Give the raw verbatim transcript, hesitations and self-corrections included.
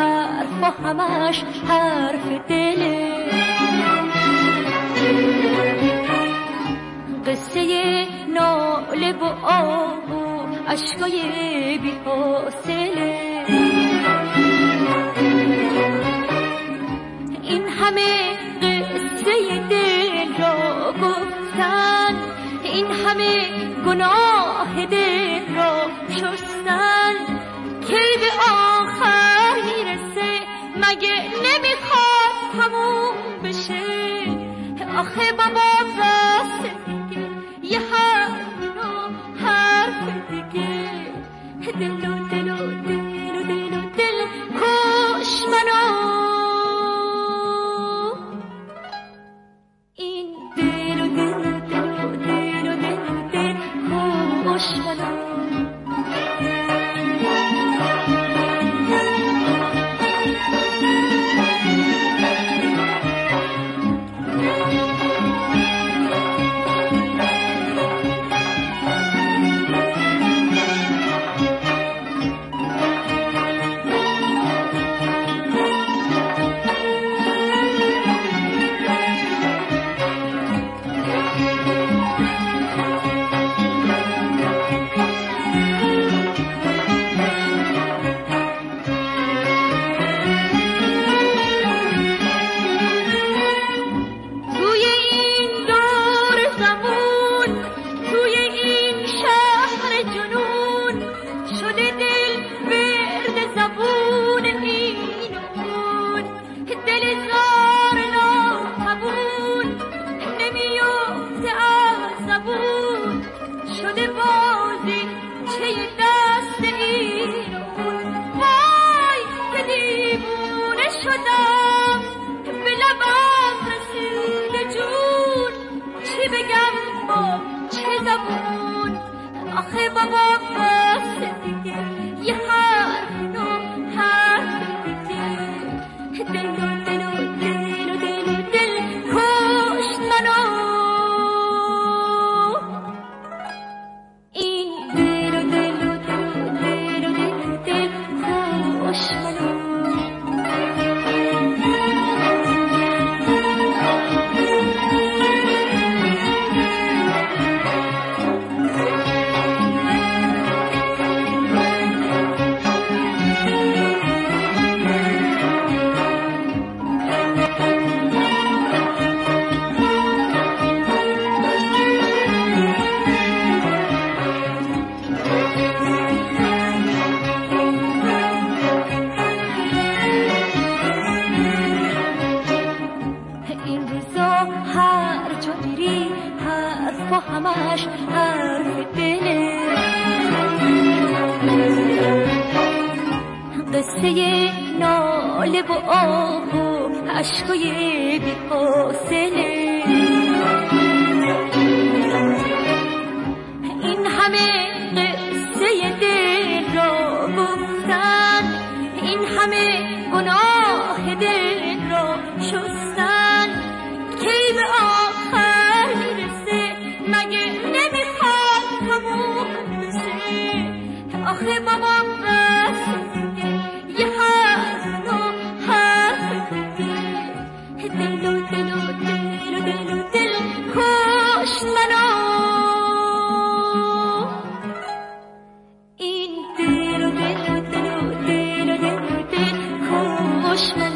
حرف و همش حرف دله. قصه ناله و آه و عشقای بی حاصله. این همه قصه دل را گفتن، این همه گناه دل را شستن، کی به آخر میرسه؟ مگه نمیخواد تموم بشه؟ آخه بابا بس دیگه، یه حرف و حرف دیگه. دل و دل و دل و دل و دل کش منو. این دل و دل و دل و دل و دل و دل کش منو. آخه بابا بس دیگه، یه حرف و حرف دیگه. دل و دل و دل و دل و دل کش منو. این دل و دل و دل و دل و دل و دل کش منو. همش حرف دله. قصه ناله و آه و عشقای بی حاصله. این همه قصه دل را گفتن، این همه گناه دل را شستن، کی به آخر میرسه؟ مگه نمیخواد تموم بشه؟ آخه بابا بس دیگه، یه حرف و حرف دیگه. دل و دل و دل و دل و دل کش منو. این دل و دل و دل و دل و دل و دل کش منو.